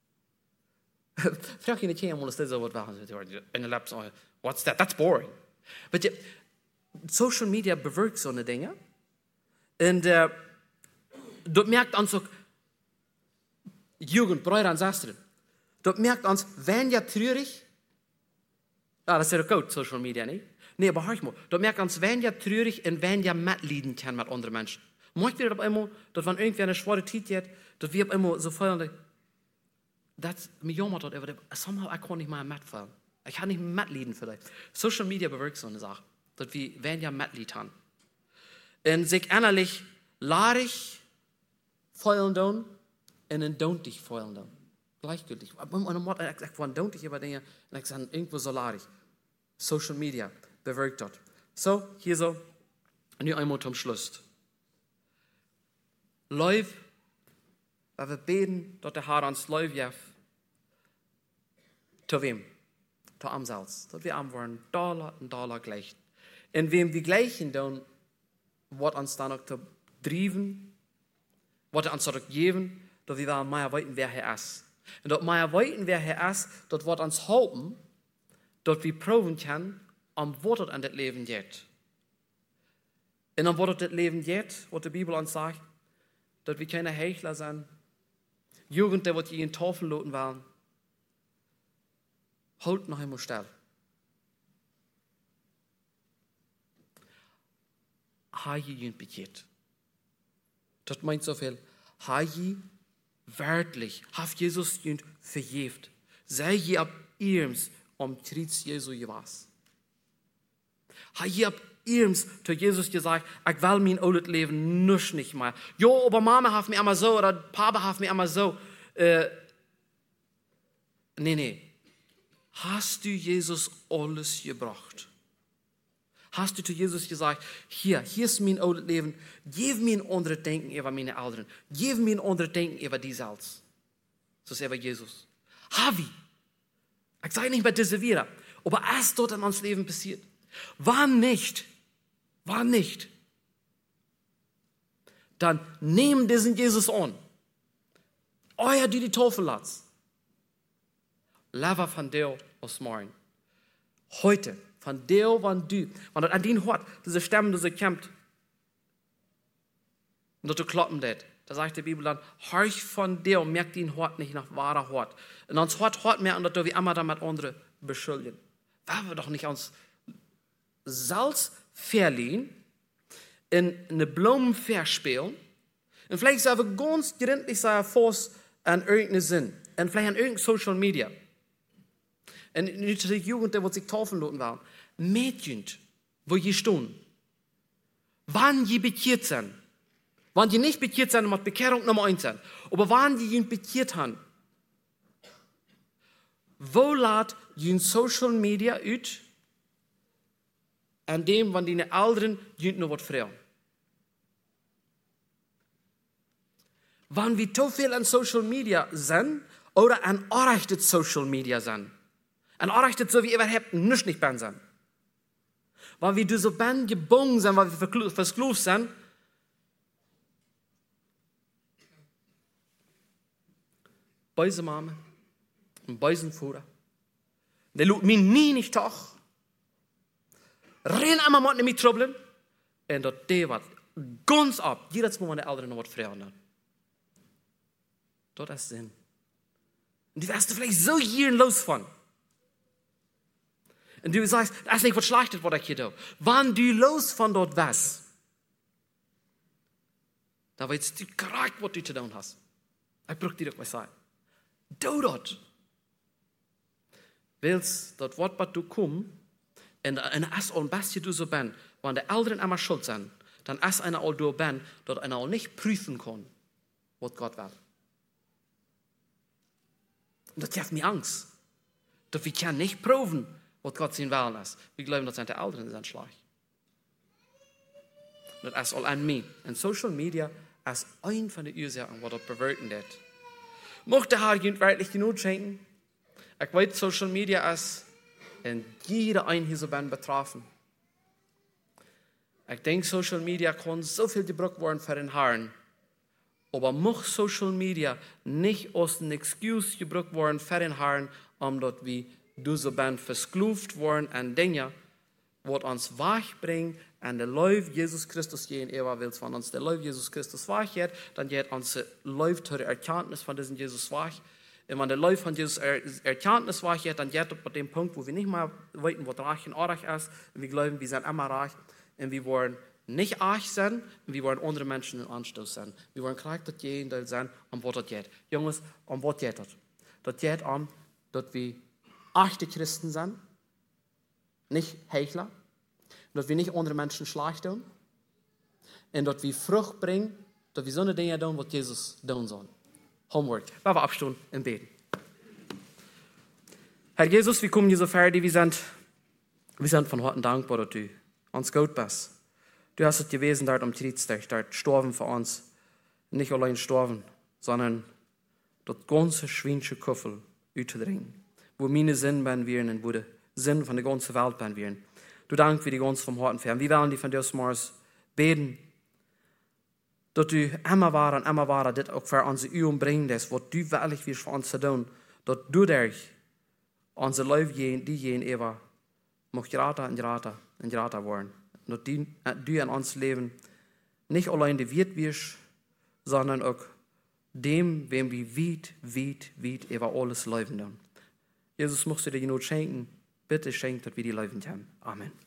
Vraag je niet helemaal eens dit zo wat we in de lab zeggen. What's that? That's boring. But social media bewerkt zo'n dingen. En dat merkt ons ook Jugend, Brüder und Schwestern. Dat merkt ons, wenn ja treurig. Ja, das ist ja gut, Social Media, nicht? Nee, aber hör mal. Dat merkt ons, wenn ja treurig und wenn ja mitleiden kann mit anderen Menschen. Möcht ihr das immer, dass wenn irgendwer eine schwere Zeit hat, dass wir immer so voll, das, mir jammert das, aber somehow, ich kann nicht mal mitfallen. Ich kann nicht mitleiden vielleicht. Social Media bewirkt so eine Sache. Dass wir, wenn ja mitleiden haben. Und sich innerlich laarig feilen tun, und dann don't dich feilen tun. Gleichgültig. Ich war don't dich über Dinge, und ich sage irgendwo so laarig. Social Media bewirkt das. So, hier so, und nu einmal zum Schluss. Läuf, weil wir beten, dass der Herr uns läuft, zu wem? Zu am selbst. Dass wir am wollen, Dollar gleich. Und wem wir gleichen, dann wird uns dann auch zu driven, wird uns auch geben, dass wir mehr weiten, wer er ist. Und dass mehr weiten, wer er ist, das wird uns helfen, dass wir proben können, was das an das Leben geht. Und dann wird das Leben geht, was die Bibel uns sagt, dass wir keine Heuchler sind. Jugend, der wird in Tafel loten wollen. Halt noch einmal still. Ha je jünd begeht. Das meint so viel. Ha je wörtlich, haft Jesus jünd verjeft. Sei je ab ihms Tritt Jesu was. Ha je ab ihms zu Jesus gesagt, ich will mein altes Leben nicht mehr. Jo, aber Mama hat mir immer so, oder Papa hat mir immer so. Nee. Hast du Jesus alles gebracht? Hast du zu Jesus gesagt, hier ist mein altes Leben, gib mir ein anderes Denken über meine Eltern, gib mir ein anderes Denken über die selbst. So ist über Jesus. Havi. Ich sage nicht mehr diese wieder, aber erst dort in uns Leben passiert. War nicht, dann nehmen diesen Jesus an. Euer die Tafel lasst. Lava von dir aus morgen. Heute, von dir, wann du, wenn das an den hört, diese Stimmen, diese kämpft, und dass du kloppen das, da sagt die Bibel dann, horch von dir und merkt den Hort nicht nach wahrer Hort. Und uns hört mehr, und dass wir immer damit andere beschuldigen. Wollen wir doch nicht uns Salz verliehen, in eine Blumen verspielen, und vielleicht sagen wir ganz gründlich an irgendeinen Sinn, und vielleicht an irgendein Social Media. Und nicht die Jugend, die sich taufen lassen wollen. Mädchen, wo je stehen. Wann je bekehrt sind. Wann je nicht bekehrt sind, muss Bekehrung Nummer 1 sein. Aber wann je bekehrt haben. Wo lädt je Social Media uit, an dem, wann die Eltern je noch was fragen. Wann wir zu viel an Social Media sind, oder an errichtet Social Media sind. En errichtet so wie überhaupt nicht ben zijn. Weil wir so ben gebunden sind, weil wir versklavt sind. Beise Mama und beisen Vater. Der lud mich nie nicht doch. Rein einmal mit Trouble. Und dort der was ganz ab. Jedes Mal, wenn der Eltern noch was fragen. Dort ist Sinn. Und die wirst du vielleicht so hier los von. Und du sagst, das ist nicht was Schlechtes, was ich hier tue. Wann du los von dort was, da weißt du korrekt, was du zu tun hast. Ich brauche dir doch was sagen. Du dort. Willst dort Wort, was du kommst, und als ein bisschen du so bist, wenn die Eltern einmal schuld sind, dann als einer all du bist, dort einer auch nicht prüfen kann, was Gott will. Und das gibt mir Angst. Dass wir können nicht proben, was Gott sein Willen ist. Wir glauben, dass seine Eltern sind schlecht. Und das ist all an mir. Und Social Media ist ein von den Ursachen, was das bewirken wird. Möchte der Herr wirklich die Not schenken? Ich weiß, Social Media ist Und jeder ein hier so betroffen. Ich denke, Social Media kann so viel gebraucht werden für den Herrn. Aber muss Social Media nicht als eine Excuse gebraucht werden für den Herrn, omdat wir so versklavt worden an Dinge, was uns wegbringt an der Leib Jesus Christus gehen ewig will. Wenn uns der Leib Jesus Christus wach geht, dann geht unser Leib zur Erkenntnis von diesem Jesus wach. Und wenn der Leib von Jesus Erkenntnis wach geht, dann geht es bei dem Punkt, wo wir nicht mehr wissen, was reich und unreich ist. Und wir glauben, wir sind immer reich. Und wir wollen nicht reich sein, und wir wollen andere Menschen in Anstoß sein. Wir wollen gleich das gehen, das sein, um was das geht. Jungs, um was geht das? Das geht um, dass wir echte Christen sind, nicht Heuchler, dass wir nicht andere Menschen schlecht tun, und dass wir Frucht bringen, dass wir so eine Dinge tun, was Jesus tun soll. Homework. Wir abstehen und beten. Herr Jesus, wir kommen hier so fertig, wir sind von heute dankbar, dass du uns gut bist. Du hast es gewesen, dort am Kreuz, dort gestorben für uns. Nicht allein gestorben, sondern das ganze schwindische Kuffel auszudringen. Wo meine Sinn ben wir und wo der Sinn von der ganzen Welt ben wir. Du dank für die ganze vom Horten fern. Wir wollen die von dir morgens beten, dass du immer war, das auch für unsere Übung bringst, was du wirklich willst für uns zu tun, dass du durch unser Leben, die ewig, mag grater und grater werden. Dass du in uns Leben nicht allein die Wirt wirst, sondern auch dem, wem wir weit über alles leben. Jesus, musst du dir die Not schenken. Bitte schenk, dass wir die leben haben. Amen.